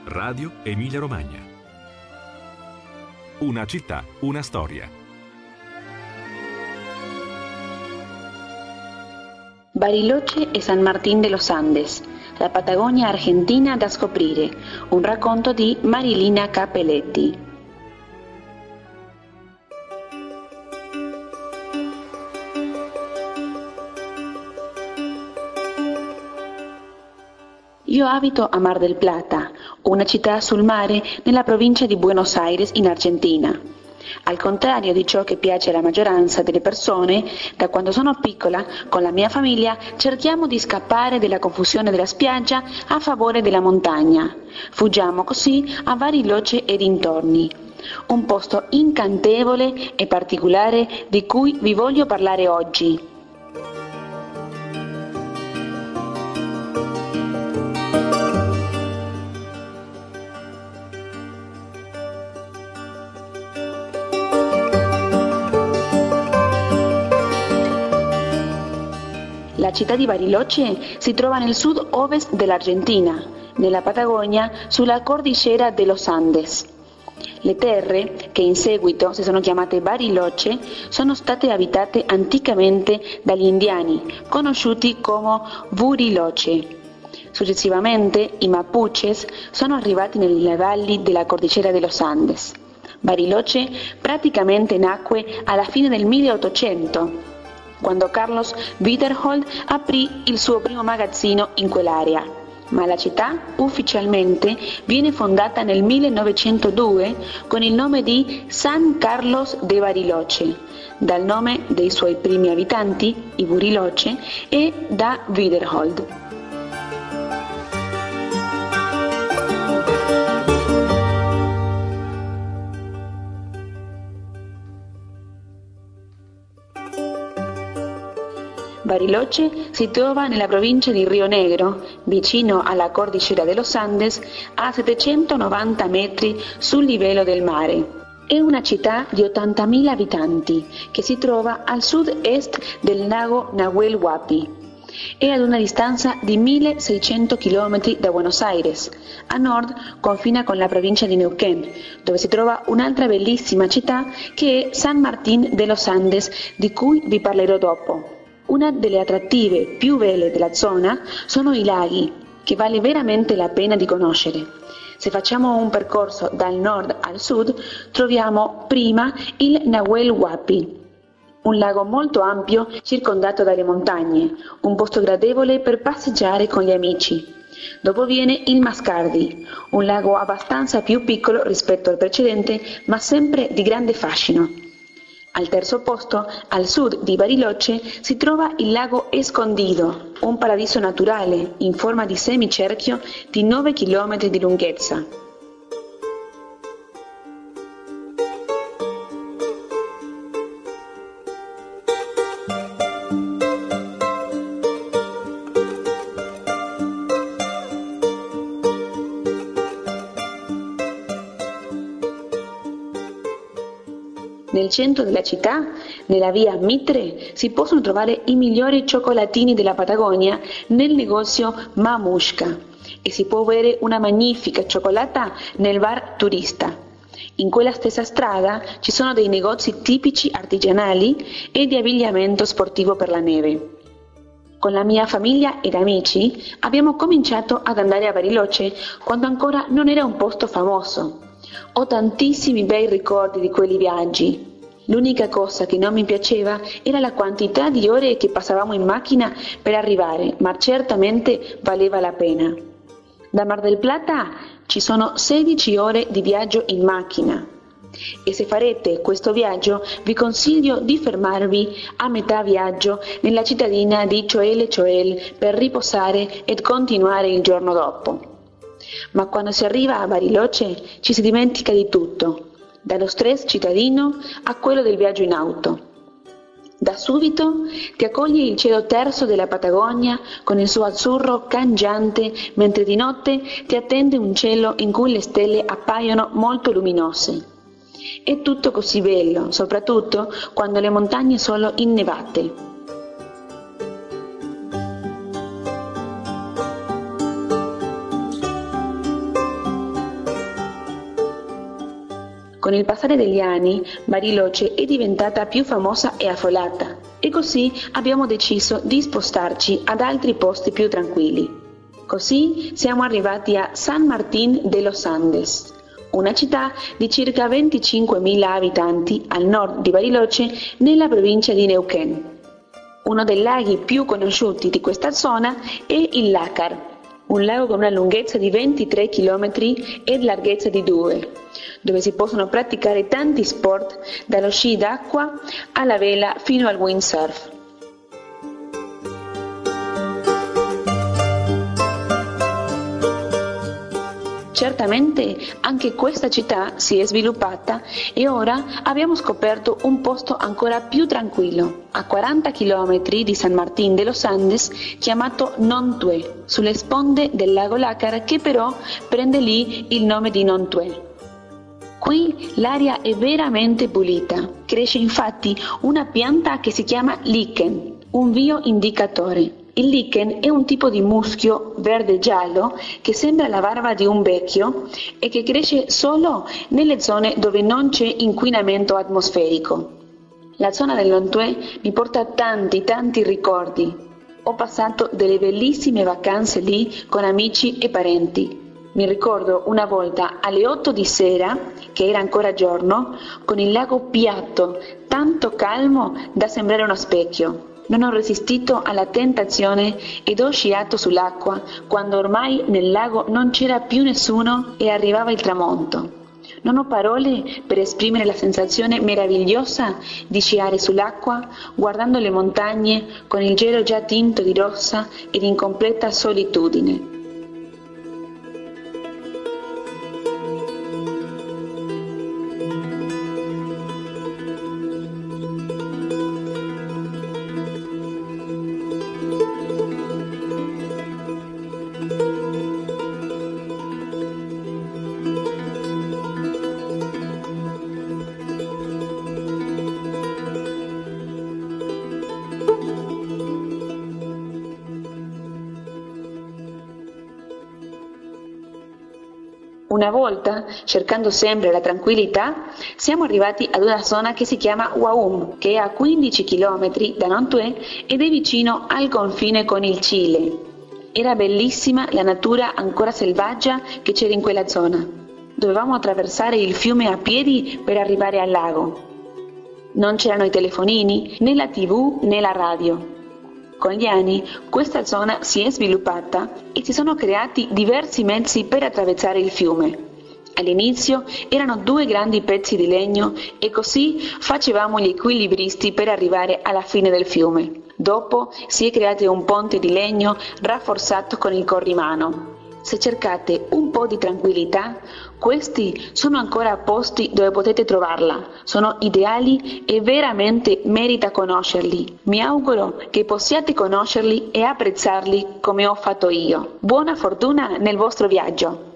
Radio Emilia Romagna. Una città, una storia. Bariloche e San Martín de los Andes, la Patagonia argentina da scoprire, un racconto di Marilina Capelletti. Io abito a Mar del Plata, una città sul mare nella provincia di Buenos Aires in Argentina. Al contrario di ciò che piace alla maggioranza delle persone, da quando sono piccola, con la mia famiglia, cerchiamo di scappare dalla confusione della spiaggia a favore della montagna. Fuggiamo così a Bariloche e dintorni, un posto incantevole e particolare di cui vi voglio parlare oggi. La città di Bariloche si trova nel sud-ovest dell'Argentina, nella Patagonia, sulla cordillera de los Andes. Le terre, che in seguito si sono chiamate Bariloche, sono state abitate anticamente dagli indiani, conosciuti come Buriloche. Successivamente i Mapuches sono arrivati nelle valli della cordillera de los Andes. Bariloche praticamente nacque alla fine del 1800, quando Carlos Wiederhold aprì il suo primo magazzino in quell'area, ma la città ufficialmente viene fondata nel 1902 con il nome di San Carlos de Bariloche, dal nome dei suoi primi abitanti, i Buriloche, e da Wiederhold. Bariloche si trova nella provincia di Rio Negro, vicino alla cordillera de los Andes, a 790 metri sul livello del mare. È una città di 80.000 abitanti che si trova al sud-est del lago Nahuel Huapi e ad una distanza di 1.600 km da Buenos Aires. A nord confina con la provincia di Neuquén, dove si trova un'altra bellissima città che è San Martín de los Andes, di cui vi parlerò dopo. Una delle attrattive più belle della zona sono i laghi, che vale veramente la pena di conoscere. Se facciamo un percorso dal nord al sud, troviamo prima il Nahuel Huapi, un lago molto ampio circondato dalle montagne, un posto gradevole per passeggiare con gli amici. Dopo viene il Mascardi, un lago abbastanza più piccolo rispetto al precedente, ma sempre di grande fascino. Al terzo posto, al sud di Bariloche, si trova il lago Escondido, un paradiso naturale in forma di semicerchio di 9 km di lunghezza. Nel centro della città, nella via Mitre, si possono trovare i migliori cioccolatini della Patagonia nel negozio Mamushka e si può bere una magnifica cioccolata nel bar Turista. In quella stessa strada ci sono dei negozi tipici artigianali e di abbigliamento sportivo per la neve. Con la mia famiglia ed amici abbiamo cominciato ad andare a Bariloche quando ancora non era un posto famoso. Ho tantissimi bei ricordi di quei viaggi. L'unica cosa che non mi piaceva era la quantità di ore che passavamo in macchina per arrivare, ma certamente valeva la pena. Da Mar del Plata ci sono 16 ore di viaggio in macchina e se farete questo viaggio vi consiglio di fermarvi a metà viaggio nella cittadina di Choel per riposare e continuare il giorno dopo. Ma quando si arriva a Bariloche ci si dimentica di tutto, dallo stress cittadino a quello del viaggio in auto. Da subito ti accoglie il cielo terso della Patagonia con il suo azzurro cangiante, mentre di notte ti attende un cielo in cui le stelle appaiono molto luminose. È tutto così bello, soprattutto quando le montagne sono innevate. Con il passare degli anni, Bariloche è diventata più famosa e affollata, e così abbiamo deciso di spostarci ad altri posti più tranquilli. Così siamo arrivati a San Martín de los Andes, una città di circa 25.000 abitanti al nord di Bariloche nella provincia di Neuquén. Uno dei laghi più conosciuti di questa zona è il Lácar, un lago con una lunghezza di 23 km e larghezza di 2, dove si possono praticare tanti sport, dallo sci d'acqua alla vela fino al windsurf. Certamente anche questa città si è sviluppata e ora abbiamo scoperto un posto ancora più tranquillo, a 40 km di San Martín de los Andes, chiamato Nontué, sulle sponde del lago Lácar, che però prende lì il nome di Nontué. Qui l'aria è veramente pulita, cresce infatti una pianta che si chiama lichen, un bioindicatore. Il lichen è un tipo di muschio verde-giallo che sembra la barba di un vecchio e che cresce solo nelle zone dove non c'è inquinamento atmosferico. La zona del Nontué mi porta tanti ricordi. Ho passato delle bellissime vacanze lì con amici e parenti. Mi ricordo una volta alle 8 di sera, che era ancora giorno, con il lago piatto, tanto calmo da sembrare uno specchio. Non ho resistito alla tentazione ed ho sciato sull'acqua quando ormai nel lago non c'era più nessuno e arrivava il tramonto. Non ho parole per esprimere la sensazione meravigliosa di sciare sull'acqua, guardando le montagne con il cielo già tinto di rossa ed in completa solitudine. Una volta, cercando sempre la tranquillità, siamo arrivati ad una zona che si chiama Huaum, che è a 15 km da Nontué ed è vicino al confine con il Cile. Era bellissima la natura ancora selvaggia che c'era in quella zona. Dovevamo attraversare il fiume a piedi per arrivare al lago. Non c'erano i telefonini, né la TV né la radio. Con gli anni questa zona si è sviluppata e si sono creati diversi mezzi per attraversare il fiume. All'inizio erano 2 grandi pezzi di legno e così facevamo gli equilibristi per arrivare alla fine del fiume. Dopo si è creato un ponte di legno rafforzato con il corrimano. Se cercate un po' di tranquillità, questi sono ancora posti dove potete trovarla. Sono ideali e veramente merita conoscerli. Mi auguro che possiate conoscerli e apprezzarli come ho fatto io. Buona fortuna nel vostro viaggio!